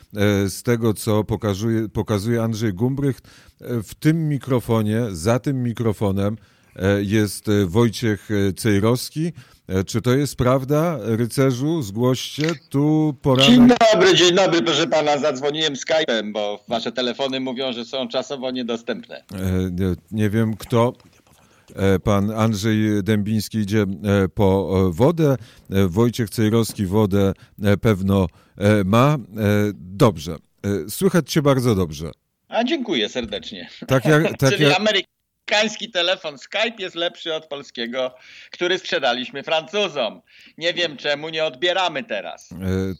z tego, co pokazuje Andrzej Gumbrycht. W tym mikrofonie, za tym mikrofonem jest Wojciech Cejrowski. Czy to jest prawda? Rycerzu, zgłoście. Tu poranek... Dzień dobry, proszę pana. Zadzwoniłem Skype'em, bo wasze telefony mówią, że są czasowo niedostępne. Nie wiem kto. Pan Andrzej Dębiński idzie po wodę. Wojciech Cejrowski wodę pewno ma. Dobrze. Słychać cię bardzo dobrze. A dziękuję serdecznie. Czyli amerykański telefon Skype jest lepszy od polskiego, który sprzedaliśmy Francuzom. Nie wiem, czemu nie odbieramy teraz.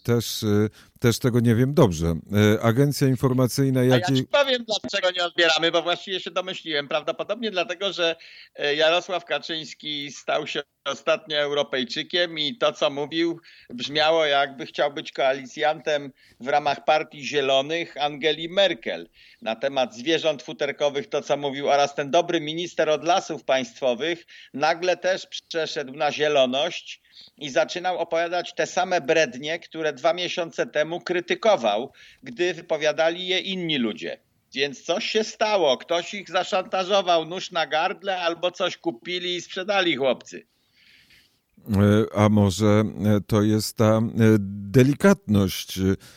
Też tego nie wiem dobrze. Agencja informacyjna... Ja ci powiem, dlaczego nie odbieramy, bo właściwie się domyśliłem. Prawdopodobnie dlatego, że Jarosław Kaczyński stał się ostatnio Europejczykiem i to, co mówił, brzmiało, jakby chciał być koalicjantem w ramach Partii Zielonych Angeli Merkel. Na temat zwierząt futerkowych to, co mówił, oraz ten dobry minister od Lasów Państwowych nagle też przeszedł na zieloność i zaczynał opowiadać te same brednie, które 2 miesiące temu krytykował, gdy wypowiadali je inni ludzie. Więc coś się stało, ktoś ich zaszantażował, nóż na gardle, albo coś kupili i sprzedali chłopcy. A może to jest ta delikatność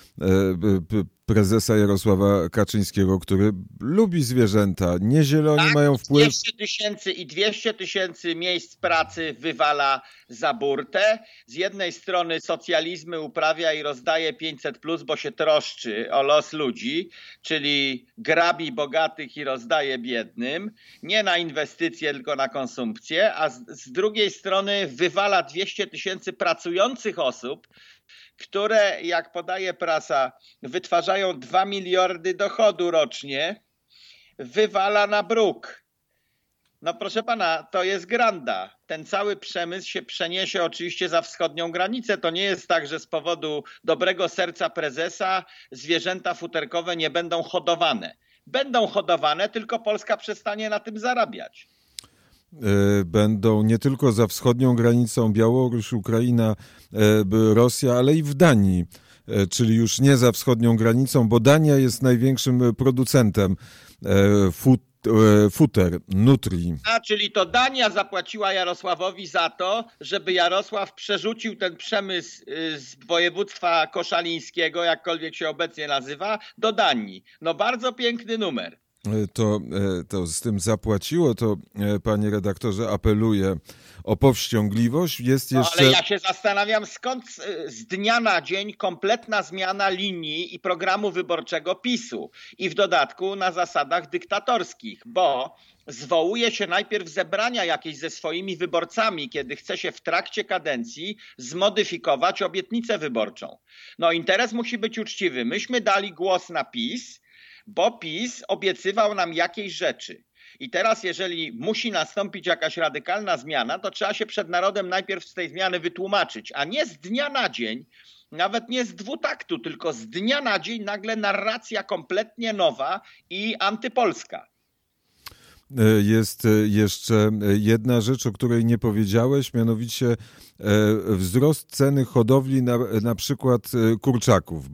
prezesa Jarosława Kaczyńskiego, który lubi zwierzęta. Nie zieloni mają wpływ. 200 tysięcy miejsc pracy wywala za burtę. Z jednej strony socjalizmy uprawia i rozdaje 500+, bo się troszczy o los ludzi, czyli grabi bogatych i rozdaje biednym. Nie na inwestycje, tylko na konsumpcję. A z drugiej strony wywala 200 tysięcy pracujących osób, które, jak podaje prasa, wytwarzają 2 miliardy dochodu rocznie, wywala na bruk. No proszę pana, to jest granda. Ten cały przemysł się przeniesie oczywiście za wschodnią granicę. To nie jest tak, że z powodu dobrego serca prezesa zwierzęta futerkowe nie będą hodowane. Będą hodowane, tylko Polska przestanie na tym zarabiać. Będą nie tylko za wschodnią granicą Białoruś, Ukraina, Rosja, ale i w Danii, czyli już nie za wschodnią granicą, bo Dania jest największym producentem futer, nutri. Czyli to Dania zapłaciła Jarosławowi za to, żeby Jarosław przerzucił ten przemysł z województwa koszalińskiego, jakkolwiek się obecnie nazywa, do Danii. No bardzo piękny numer. To z tym zapłaciło, to panie redaktorze apeluję o powściągliwość. Jest jeszcze... Ale ja się zastanawiam, skąd z dnia na dzień kompletna zmiana linii i programu wyborczego PiS-u i w dodatku na zasadach dyktatorskich, bo zwołuje się najpierw zebrania jakieś ze swoimi wyborcami, kiedy chce się w trakcie kadencji zmodyfikować obietnicę wyborczą. No interes musi być uczciwy. Myśmy dali głos na PiS, bo PiS obiecywał nam jakieś rzeczy. I teraz, jeżeli musi nastąpić jakaś radykalna zmiana, to trzeba się przed narodem najpierw z tej zmiany wytłumaczyć, a nie z dnia na dzień, nawet nie z dwutaktu, tylko z dnia na dzień nagle narracja kompletnie nowa i antypolska. Jest jeszcze jedna rzecz, o której nie powiedziałeś, mianowicie wzrost ceny hodowli na przykład kurczaków,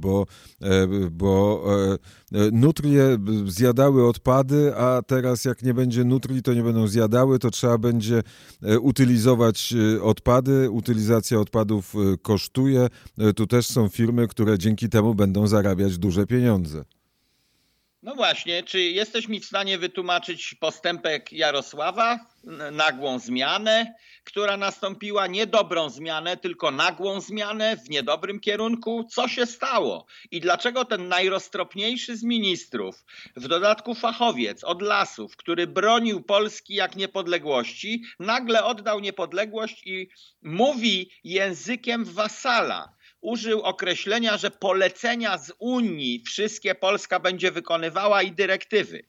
bo nutrie zjadały odpady, a teraz jak nie będzie nutrii, to nie będą zjadały, to trzeba będzie utylizować odpady. Utylizacja odpadów kosztuje. Tu też są firmy, które dzięki temu będą zarabiać duże pieniądze. No właśnie, czy jesteś mi w stanie wytłumaczyć postępek Jarosława, nagłą zmianę, która nastąpiła, nie dobrą zmianę, tylko nagłą zmianę w niedobrym kierunku? Co się stało? I dlaczego ten najroztropniejszy z ministrów, w dodatku fachowiec od lasów, który bronił Polski jak niepodległości, nagle oddał niepodległość i mówi językiem wasala? Użył określenia, że polecenia z Unii wszystkie Polska będzie wykonywała i dyrektywy.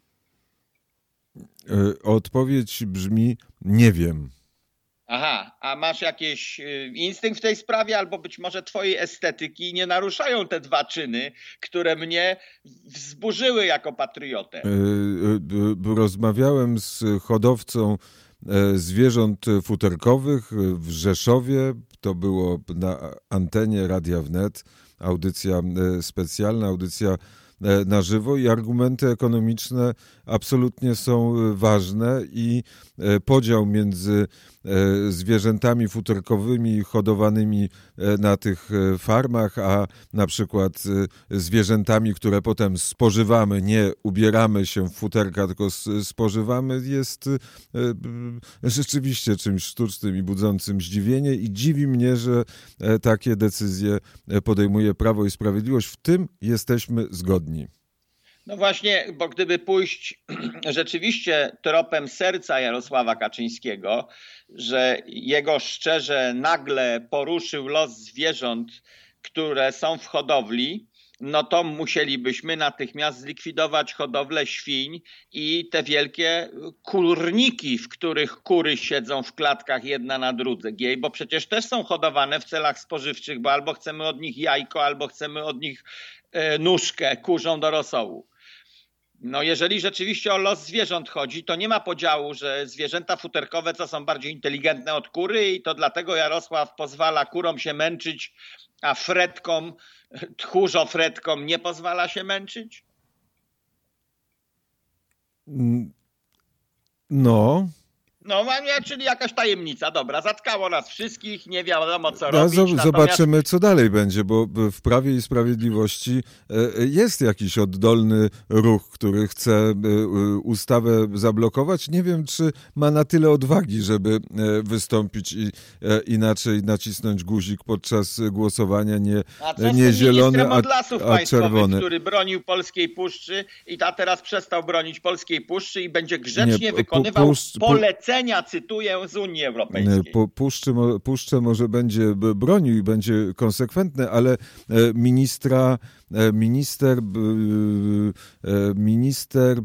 Odpowiedź brzmi: nie wiem. Aha, a masz jakiś instynkt w tej sprawie, albo być może twojej estetyki nie naruszają te dwa czyny, które mnie wzburzyły jako patriotę? Rozmawiałem z hodowcą zwierząt futerkowych w Rzeszowie. To było na antenie Radia Wnet. audycja specjalna, audycja na żywo i argumenty ekonomiczne absolutnie są ważne i podział między zwierzętami futerkowymi hodowanymi na tych farmach, a na przykład zwierzętami, które potem spożywamy, nie ubieramy się w futerka, tylko spożywamy, jest rzeczywiście czymś sztucznym i budzącym zdziwienie i dziwi mnie, że takie decyzje podejmuje Prawo i Sprawiedliwość. W tym jesteśmy zgodni. No właśnie, bo gdyby pójść rzeczywiście tropem serca Jarosława Kaczyńskiego, że jego szczerze nagle poruszył los zwierząt, które są w hodowli, no to musielibyśmy natychmiast zlikwidować hodowlę świń i te wielkie kurniki, w których kury siedzą w klatkach jedna na drugiej, bo przecież też są hodowane w celach spożywczych, bo albo chcemy od nich jajko, albo chcemy od nich nóżkę kurzą do rosołu. No jeżeli rzeczywiście o los zwierząt chodzi, to nie ma podziału, że zwierzęta futerkowe to są bardziej inteligentne od kury i to dlatego Jarosław pozwala kurom się męczyć, a fretkom, tchórzofretkom nie pozwala się męczyć? No, czyli jakaś tajemnica. Dobra, zatkało nas wszystkich, nie wiadomo co robić. Zobaczymy, co dalej będzie, bo w Prawie i Sprawiedliwości jest jakiś oddolny ruch, który chce ustawę zablokować. Nie wiem, czy ma na tyle odwagi, żeby wystąpić i inaczej nacisnąć guzik podczas głosowania, nie zielony, a czerwony. Który bronił Polskiej Puszczy i teraz przestał bronić Polskiej Puszczy i będzie grzecznie wykonywał polecenia, cytuję, z Unii Europejskiej. Puszczę może będzie bronił i będzie konsekwentny, ale minister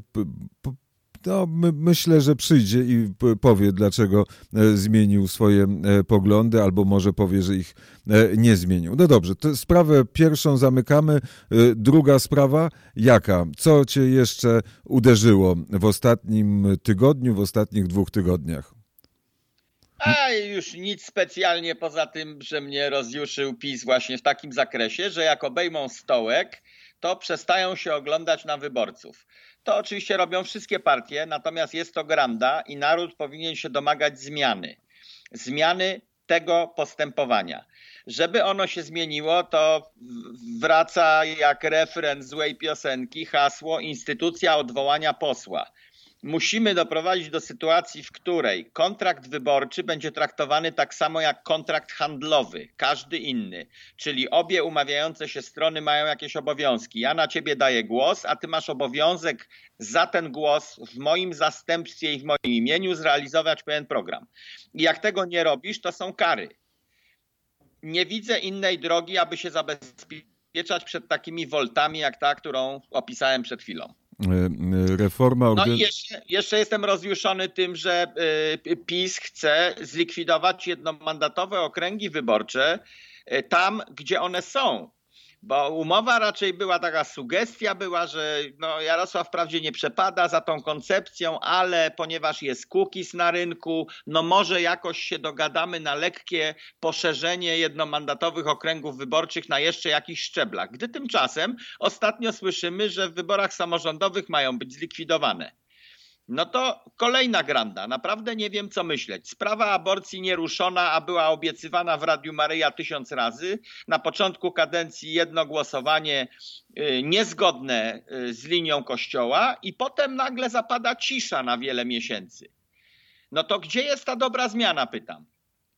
myślę, że przyjdzie i powie, dlaczego zmienił swoje poglądy, albo może powie, że ich nie zmienił. No dobrze, to sprawę pierwszą zamykamy. Druga sprawa, jaka? Co cię jeszcze uderzyło w ostatnim tygodniu, w ostatnich 2 tygodniach? A już nic specjalnie poza tym, że mnie rozjuszył PiS właśnie w takim zakresie, że jak obejmą stołek, to przestają się oglądać na wyborców. To oczywiście robią wszystkie partie, natomiast jest to granda i naród powinien się domagać zmiany tego postępowania. Żeby ono się zmieniło, to wraca jak refren złej piosenki hasło instytucja odwołania posła. Musimy doprowadzić do sytuacji, w której kontrakt wyborczy będzie traktowany tak samo jak kontrakt handlowy, każdy inny. Czyli obie umawiające się strony mają jakieś obowiązki. Ja na ciebie daję głos, a ty masz obowiązek za ten głos w moim zastępstwie i w moim imieniu zrealizować pewien program. I jak tego nie robisz, to są kary. Nie widzę innej drogi, aby się zabezpieczać przed takimi woltami jak ta, którą opisałem przed chwilą. Reforma... No i jeszcze jestem rozjuszony tym, że PiS chce zlikwidować jednomandatowe okręgi wyborcze tam, gdzie one są. Bo umowa raczej była taka, sugestia była, że Jarosław wprawdzie nie przepada za tą koncepcją, ale ponieważ jest cookies na rynku, może jakoś się dogadamy na lekkie poszerzenie jednomandatowych okręgów wyborczych na jeszcze jakichś szczeblach. Gdy tymczasem ostatnio słyszymy, że w wyborach samorządowych mają być zlikwidowane. No to kolejna granda. Naprawdę nie wiem, co myśleć. Sprawa aborcji nieruszona, a była obiecywana w Radiu Maryja 1000 razy. Na początku kadencji jedno głosowanie niezgodne z linią Kościoła i potem nagle zapada cisza na wiele miesięcy. No to gdzie jest ta dobra zmiana, pytam.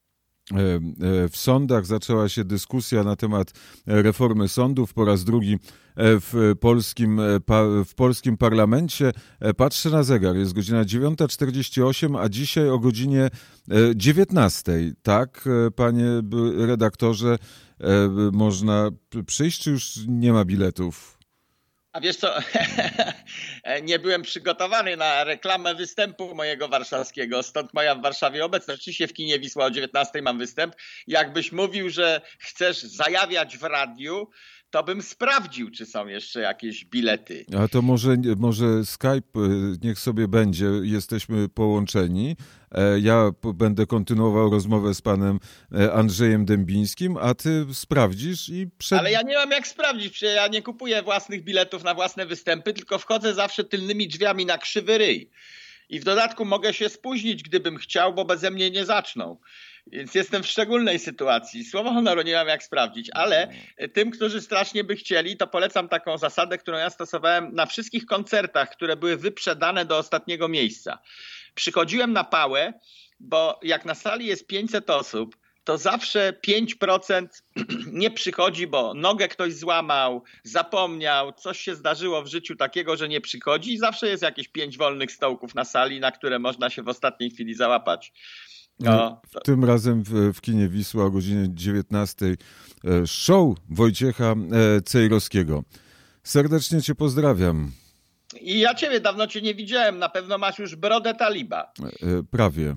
W sądach zaczęła się dyskusja na temat reformy sądów po raz drugi w polskim parlamencie. Patrzę na zegar, jest godzina 9:48, a dzisiaj o godzinie 19:00. Tak, panie redaktorze, można przyjść, czy już nie ma biletów? A wiesz co, nie byłem przygotowany na reklamę występu mojego warszawskiego, stąd moja w Warszawie obecność. Oczywiście w kinie Wisła o 19:00 mam występ. Jakbyś mówił, że chcesz zajawiać w radiu, to bym sprawdził, czy są jeszcze jakieś bilety. A to może Skype niech sobie będzie, jesteśmy połączeni. Ja będę kontynuował rozmowę z panem Andrzejem Dębińskim, a ty sprawdzisz i Ale ja nie mam jak sprawdzić, przecież ja nie kupuję własnych biletów na własne występy, tylko wchodzę zawsze tylnymi drzwiami na krzywy ryj. I w dodatku mogę się spóźnić, gdybym chciał, bo beze mnie nie zaczną. Więc jestem w szczególnej sytuacji. Słowo honoru nie mam jak sprawdzić, ale tym, którzy strasznie by chcieli, to polecam taką zasadę, którą ja stosowałem na wszystkich koncertach, które były wyprzedane do ostatniego miejsca. Przychodziłem na pałę, bo jak na sali jest 500 osób, to zawsze 5% nie przychodzi, bo nogę ktoś złamał, zapomniał, coś się zdarzyło w życiu takiego, że nie przychodzi i zawsze jest jakieś 5 wolnych stołków na sali, na które można się w ostatniej chwili załapać. Tym razem w kinie Wisła o godzinie 19 show Wojciecha Cejrowskiego. Serdecznie cię pozdrawiam. I ja ciebie dawno cię nie widziałem, na pewno masz już brodę taliba. Prawie.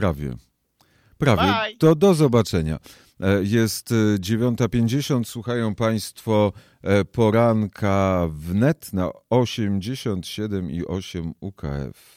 Bye. Do zobaczenia. Jest 9:50, słuchają państwo poranka wnet na 87,8 UKF.